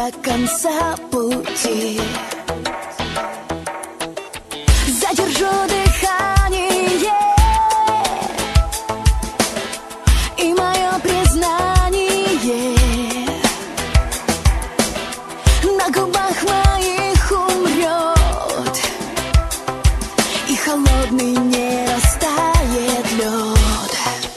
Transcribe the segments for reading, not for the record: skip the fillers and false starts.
до конца пути. Задержу дыхание и мое признание на губах моих умрет, и холодный не растает лед.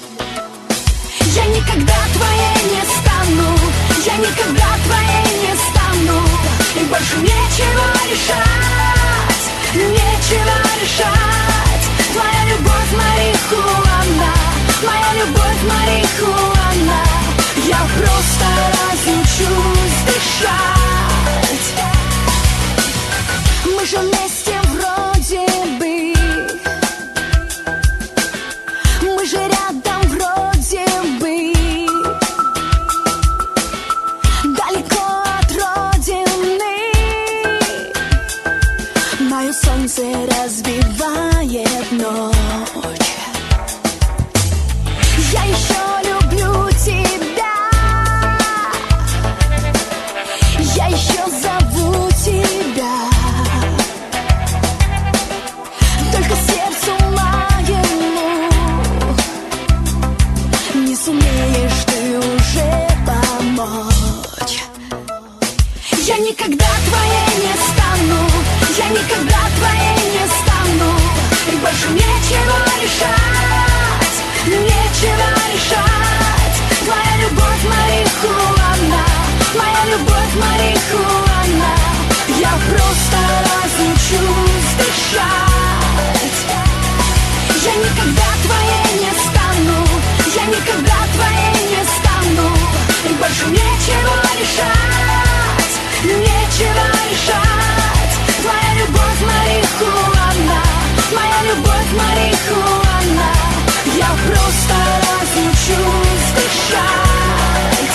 Я никогда твоей не стану, я никогда твоей не стану, и больше нечего решать, нечего решать. Твоя любовь марихуана, моя любовь марихуана. Я просто разучусь дышать. Мы же вместе вроде бы, мы же рядом вроде бы, далеко от родины. Мое солнце разбивает ночь. Я еще люблю тебя, я еще зову тебя, только сердцу моему не сумеешь ты уже помочь. Я никогда твоей не стану, я никогда твоей не стану, и больше нечего решать, нечего решать. Твоя любовь марихуана, моя любовь марихуана. Я просто разучусь дышать. Я никогда твоей не стану, я никогда твоей не стану, и больше нечего решать, нечего решать. Твоя любовь марихуана, моя любовь марихуана. Я просто разучусь дышать.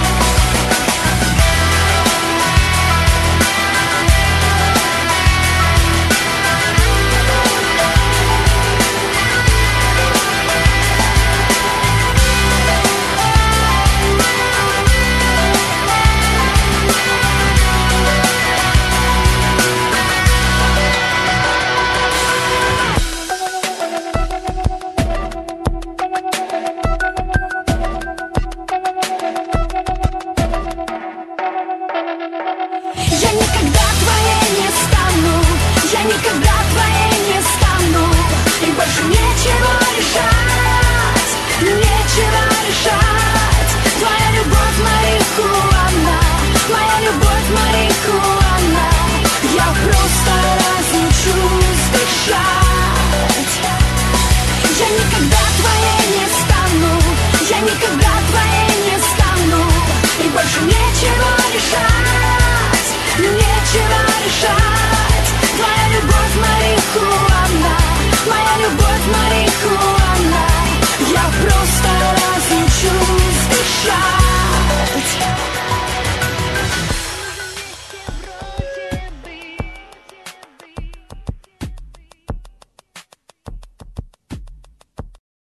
Я никогда твоей не стану, я никогда твоей не стану, и больше нечего решать, нечего решать. Твоя любовь марихуана, моя любовь марихуана. Я просто разучусь дышать. Я никогда твоей не стану, я никогда твоей не стану, и больше нечего решать, нечего решать. Твоя любовь марихуана, моя любовь марихуана.